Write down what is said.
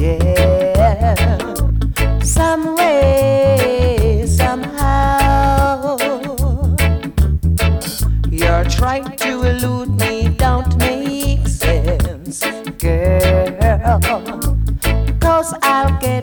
Yeah, some way, somehow, you're trying to elude me, don't make sense, girl. 'Cause I'll get